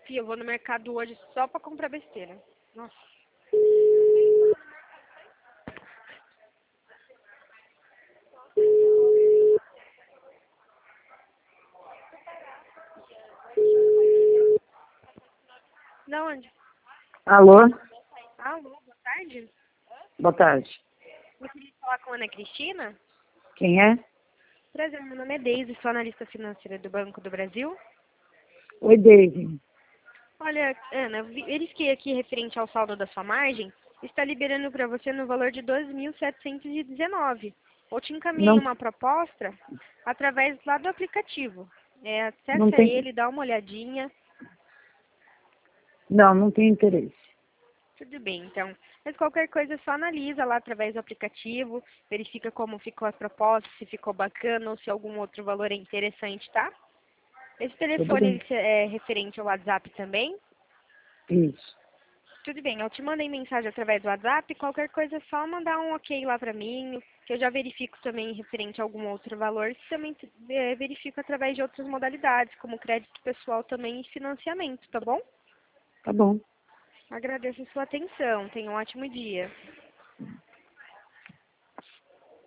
Fih, eu vou no mercado hoje só pra comprar besteira. Nossa. Da onde? Alô? Alô, boa tarde. Boa tarde. Eu queria falar com a Ana Cristina. Quem é? Prazer, meu nome é Deise, sou analista financeira do Banco do Brasil. Oi, David. Olha, Ana, eu verifiquei aqui referente ao saldo da sua margem, está liberando para você no valor de 12.719. Eu te encaminhei Não, uma proposta através lá do aplicativo. não Acessa tem, ele, dá uma olhadinha. não tem interesse. Tudo bem, então. Mas qualquer coisa só analisa lá através do aplicativo, verifica como ficou a proposta, se ficou bacana ou se algum outro valor é interessante, tá? Esse Tudo telefone bem. ele é referente ao WhatsApp também? Isso. Tudo bem, eu te mandei mensagem através do WhatsApp, qualquer coisa é só mandar um ok lá pra mim, que eu já verifico também referente a algum outro valor, que também verifico através de outras modalidades, como crédito pessoal também e financiamento, tá bom? Tá bom. Agradeço a sua atenção, tenha um ótimo dia.